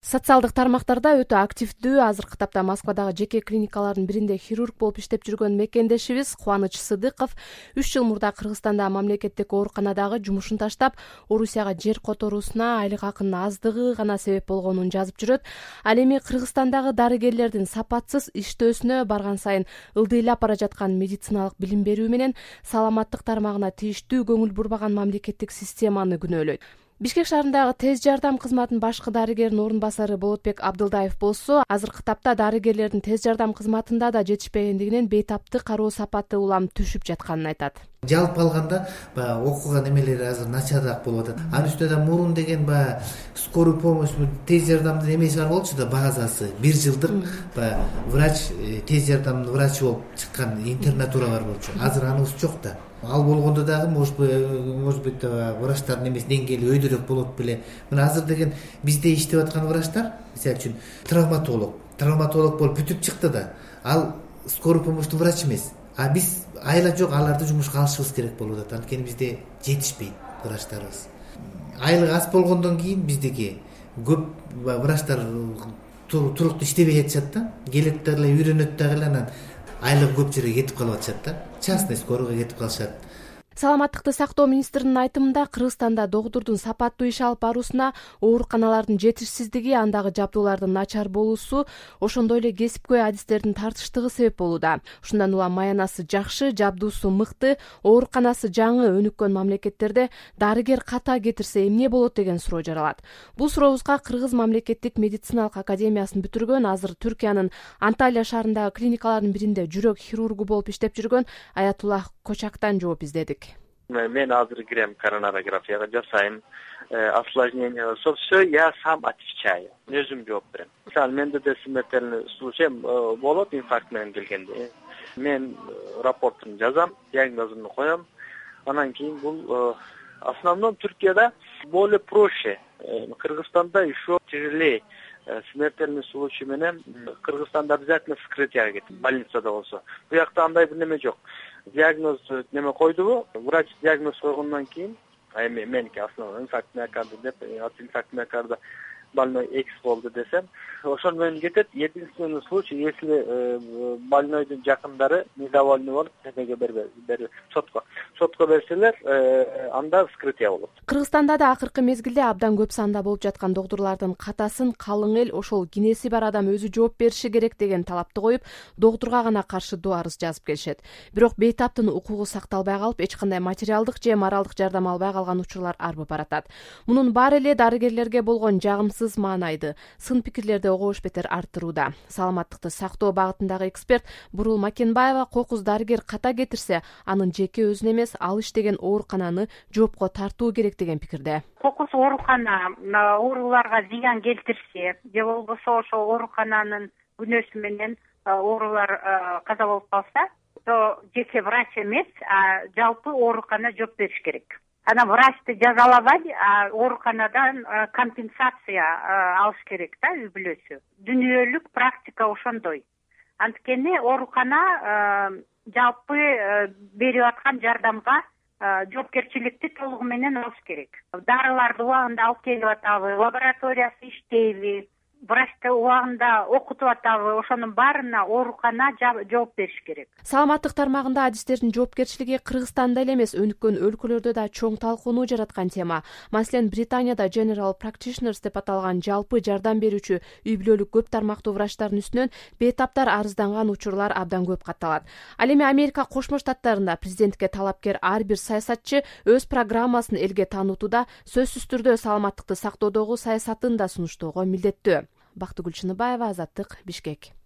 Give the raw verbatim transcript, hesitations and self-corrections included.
Социалдык тармактарда өтө активдүү азыркы тапта Москвадагы жеке клиникалардын биринде хирург болуп иштеп жүргөн мекендешибиз Кубаныч Сыдыков үч жыл мурда Кыргызстанда мамлекеттик ооруканадагы жумушун таштап, Орусияга жер которуусуна айлык акынын аздыгы гана себеп болгонун жазып жүрөт. Ал эми Кыргызстандагы дарыгерлердин сапатсыз иштөөсүнө барган сайын ылдыйлап бара жаткан медициналык билим берүү менен саламаттык тармагына тийиштүү көңүл бурбаган мамлекеттик системаны күнөөлөйт. Бишкек шаарындагы тез жардам кызматынын башкы дарыгеринин орун басары Болотбек Абдылдаев болсо, азыркы тапта дарыгерлердин тез жардам кызматында да жетишпегендигинен бейтаптык кароо сапаты улам түшүп жатканын айтат. Жалпы алганда баягы окуган эмелери азыр начарыраак болуп атат. Анын үстүнө да мурун деген баягы скорый помощь, тез жардамдын эмеси бар болчу да, базасы бир жылдык баягы врач, тез жардамдын врачы болуп чыккан интернатура бар болчу. Азыр аныбыз жок да. Ал болгондо дагы может быть врачтардын эмеси деңгээли өйдөрөөк болот беле. Мына азыр деген бизде иштеп аткан врачтар, мисалы үчүн травматолог, травматолог болуп бүтүп чыкты да. Ал скорый помощьтун врачы эмес. А биз айла жок, аларды жумушка алышыбыз керек болуп атат. Анткени бизде жетишпейт врачтарыбыз. Айлык аз болгондон кийин биздеги көп врачтар туруктуу иштебей жатышат да. Келет дагы эле үйрөнөт дагы эле, анан айлык көп жерге кетип калып атышат да. Частный скорыйга кетип калышат. Саламаттыкты сактоо министринин айтымында, Кыргызстанда доктордун сапаттуу иш алып баруусуна ооруканалардын жетишсиздиги, андагы жабдуулардын начар болуусу, ошондой эле кесипкөй адистердин тартыштыгы себеп болууда. Ушундан улам маянасы жакшы, жабдуусу мыкты, ооруканасы жаңы өнүккөн мамлекеттерде дарыгер ката кетирсе эмне болот деген суроо жаралат. Бул сурообузга Кыргыз мамлекеттик медициналык академиясын бүтүргөн, азыр Түркиянын Анталия шаарындагы клиникалардын биринде жүрөк хирургу болуп иштеп жүргөн Аятулла Кочактан жооп издедик. Мен азыр кирем коронарографияга жасайм. Осложнение болсо все, я сам отвечаю. Өзүм жооп берем. Мисалы, менде да смертельный случай болот инфаркт менен келгенде. Мен рапортун жазам, диагнозун коем. Анан кийин бул в основном Түркияда более проще. Кыргызстанда еще тяжелее. Смертельный случай менен Кыргызстанда обязательно вскрытие кетет, больницада болсо. Буякта андай бир неме жок. Диагноз неме койдубу, врач диагноз койгондон кийин, эми меники основной инфаркт миокарда деп, от инфаркт миокарда больной X болду десем, ошол менен кетет. Единственный случай, если больнойдун жакындары недовольны болуп, эмеге бербей, сотко. Сотко берселер, анда вскрытие болот. Кыргызстанда да акыркы мезгилде абдан көп санда болуп жаткан докторлордун катасын калың эл ошол кинеси бар адам өзү жооп бериши керек деген талапты коюп, докторго гана каршы доо арыз жазып келишет. Бирок бейтаптын укугу сакталбай калып, эч кандай материалдык же моралдык жардам албай калган учурлар арбып баратат. Мунун баары эле дарыгерлерге болгон жагымсыз маанайды, сын пикирлерди огош бетер арттырууда. Саламаттыкты сактоо багытындагы эксперт Бурул Макенбаева кокус дарыгер ката кетирсе, анын жеке өзүн эмес, ал иштеген оорукананы жоопко тартуу керек деген пикирде. Кокус оорукана ооруларга зыян келтирсе, же болбосо ошол оорукананын күнөөсү менен оорулар каза болуп калса, то жеке врач эмес, а жалпы оорукана жооп бериш керек. Ана врачты жазалабай, ооруканадан компенсация алыш керек да, үй бүлөсү. Дүнүйөлүк практика ошондой. Анткени оорукана жалпы берип аткан жардамга жоопкерчиликти толугу менен алыш керек. Дарыларды убагында алып келип атабы, лабораториясы иштейби, врачты убагында окутуп атабы, ошонун баарына оорукана жооп бериш керек. Саламаттык тармагында адистердин жоопкерчилиги Кыргызстанда эле эмес, өнүккөн өлкөлөрдө да чоң талкууну жараткан тема. Маселен, Британияда General Practitioners деп аталган жалпы жардам берүүчү үй бүлөлүк көп тармактуу врачтардын үстүнөн бейтаптар арызданган учурлар абдан көп катталат. Ал эми Америка Кошмо Штаттарында президентке талапкер ар бир саясатчы өз программасын элге таанытууда сөзсүз түрдө саламаттыкты сактоодогу саясатын да сунуштоого милдеттүү. Бактыгүл Чыныбаева, Азаттык, Бишкек.